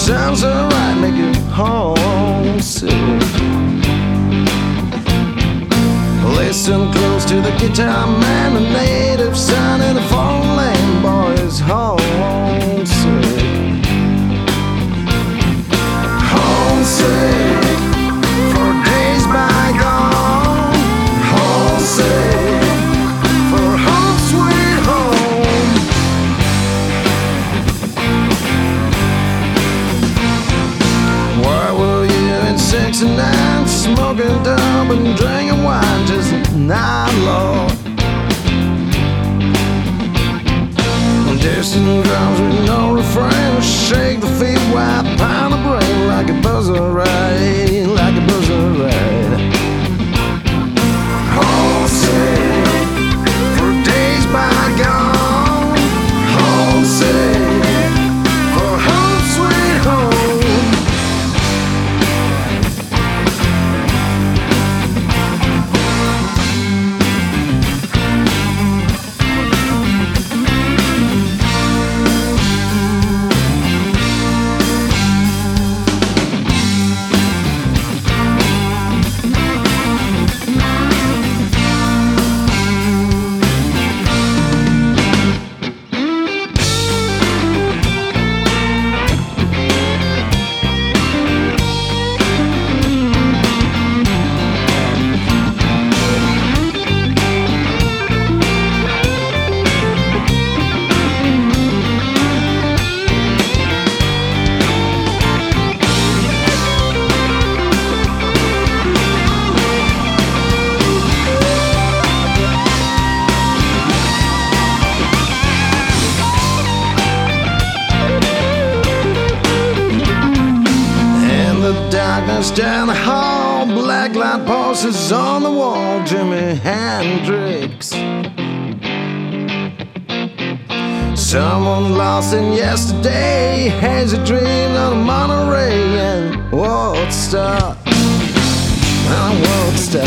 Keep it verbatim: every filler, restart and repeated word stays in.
Sounds alright, make you homesick. Listen close to the guitar man, a native son in a foreign land, boy is homesick. Homesick for days bygone. Homesick for home sweet home. Where were you in sixty-nine? Smoking dope and drinking wine, just not Lord. Distant drums with no refrain, shake the feet, wipe pound the brain like a buzzer ride, like a buzzer ride. Homesick for days bygone. Homesick for home sweet home. Darkness down the hall, black light pulses on the wall, Jimi Hendrix. Someone lost in yesterday, hazy dream on a Monterey and Woodstock, and Woodstock.